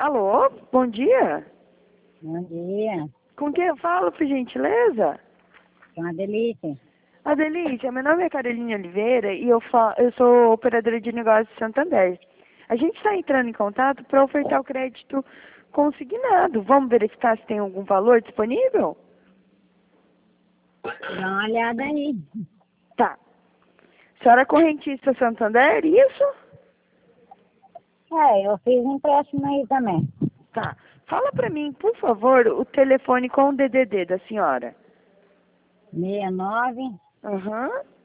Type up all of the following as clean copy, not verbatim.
Alô, bom dia. Bom dia. Com quem eu falo, por gentileza? Com a Delícia. Adelícia, meu nome é Caroline Oliveira e eu sou operadora de negócios de Santander. A gente está entrando em contato para ofertar o crédito consignado. Vamos verificar se tem algum valor disponível? Dá uma olhada aí. Tá. Senhora é correntista Santander, isso? Eu fiz um empréstimo aí também. Tá. Fala para mim, por favor, o telefone com o DDD da senhora. 69 Aham.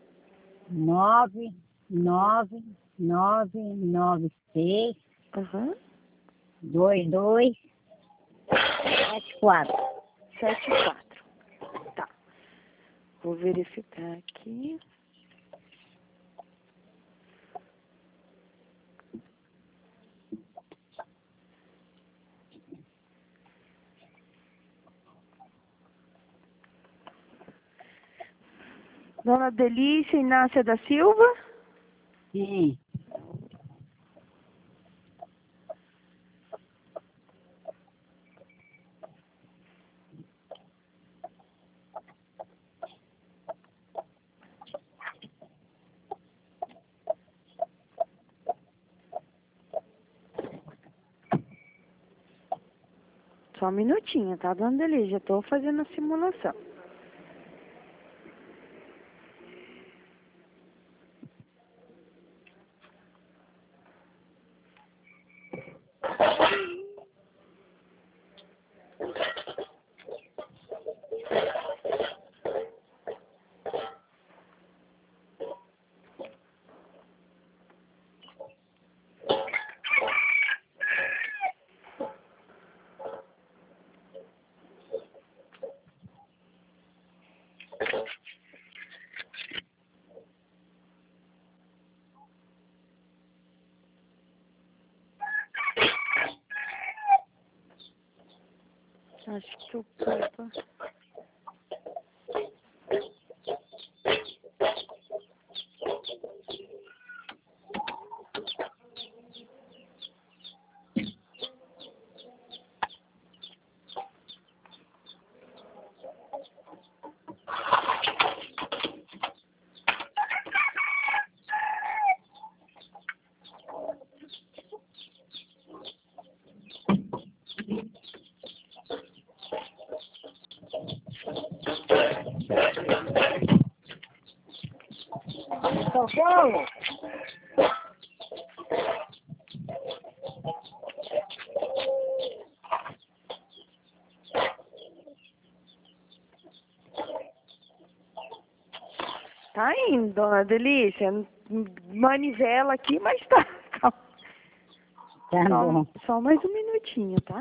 99996 Aham. 2274. 74. Tá. Vou verificar aqui. Dona Delícia Inácia da Silva? Sim. Só um minutinho, tá, Dona Delícia? Já tô fazendo a simulação. Acho que o Papa... São Paulo? Tá indo, Dona Delícia. Manivela aqui, mas tá. Calma. Tá bom. Só mais um minutinho, tá?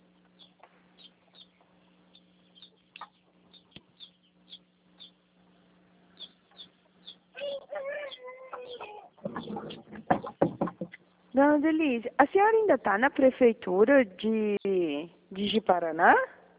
Dona Delícia, a senhora ainda tá na prefeitura de Ji-Paraná?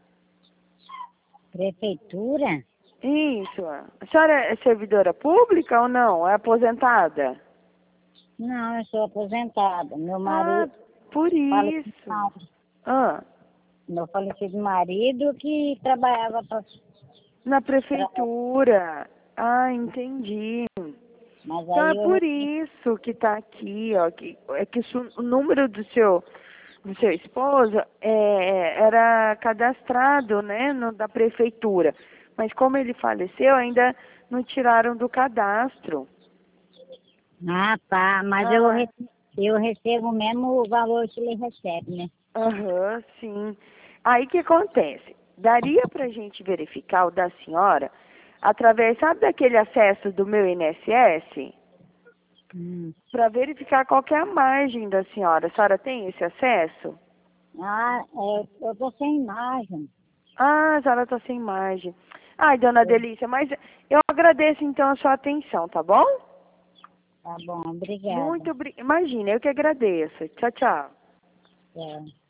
Prefeitura? Isso. A senhora é servidora pública ou não? É aposentada? Não, eu sou aposentada. Meu Ah, marido por falecido, isso. Ah, meu falecido marido que trabalhava na prefeitura. Ah, entendi. mas Então é aí por isso que tá aqui, ó. O número do seu esposo era cadastrado, né, da prefeitura. Mas como ele faleceu, ainda não tiraram do cadastro. Ah, tá. Mas Ah, eu recebo mesmo o valor que ele recebe, né? aham, sim. Aí o que acontece? Daria pra gente verificar o da senhora através, sabe daquele acesso do meu INSS? Hum. Para verificar qual que é a margem da senhora. A senhora tem esse acesso? Eu tô sem imagem. Ah, a senhora está sem margem. Ai, dona Delícia, mas eu agradeço então a sua atenção, tá bom? Tá bom, obrigada. Imagina, eu que agradeço. Tchau, tchau. Tchau.